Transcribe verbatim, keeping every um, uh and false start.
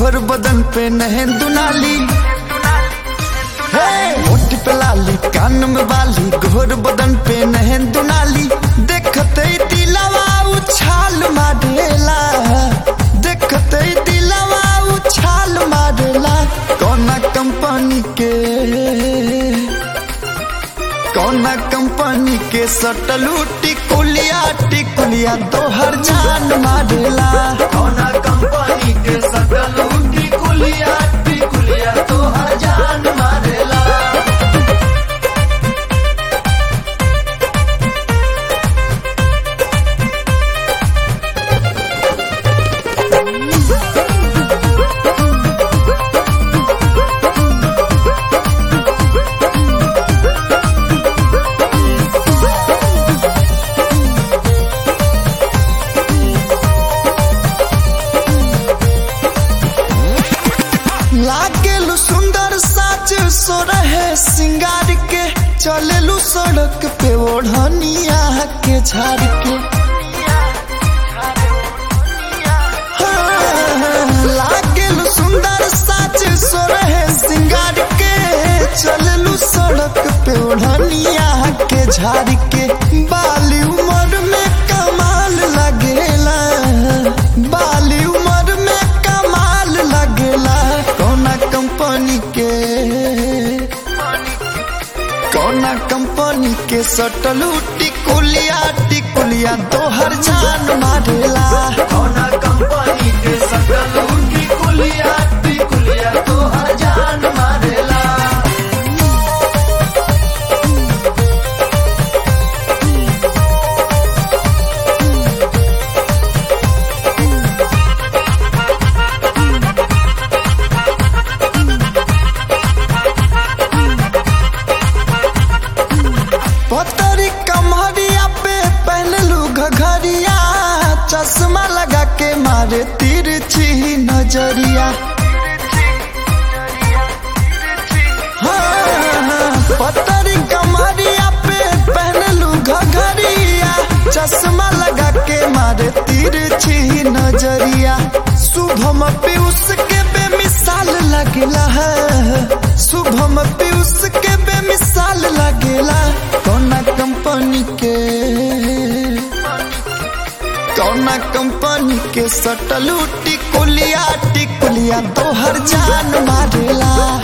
गोर बदन पे नहन दुनाली, होठ पे लाली कान में बाली, गोर बदन पे नहन दुनाली, देखते ही दिलवा उछाल मारेला, देखते ही दिलवा उछाल मारेला। कौना कंपनी के कौना कंपनी के सटलू टिकुलिया, टिकुलिया तोहर जान मारेला। कौना कंपनी के सटलू टिकुलिया, टिकुलिया तोहर जान मारेला। लागेलू सुंदर साज सो रहे सिंगार के, चलेलू सड़क पे ओढ़निया के झाड़ के। हाँ, लागेलू सुंदर साज सो रहे सिंगार के, चलेलू सड़क पे ओढ़निया के झाड़ के। बाली उम्र में कमाल लगेला, बाली उम्र में कमाल लगेला। कौना कंपनी के कौना कंपनी के सटलू टिकुलिया, टिकुलिया तोहर जान मारेला। कौना कंपनी के सटलू टिकुलिया, टिकुलिया तोहर जान मारेला। पतरी कमरिया पे पहनलू घघरिया, चश्मा लगा के मारे तिरछी नजरिया। हाँ, पतरी कमरिया पे पहनलू घघरिया, चश्मा लगा के मारे तिरछी नजरिया। शुभम पीयूष के बेमिसाल लगेला है, शुभम पीयूष के बेमिसाल लगेला। कौना कंपनी के कौना कंपनी के सटलू टिकुलिया, टिकुलिया तोहर जान मारेला।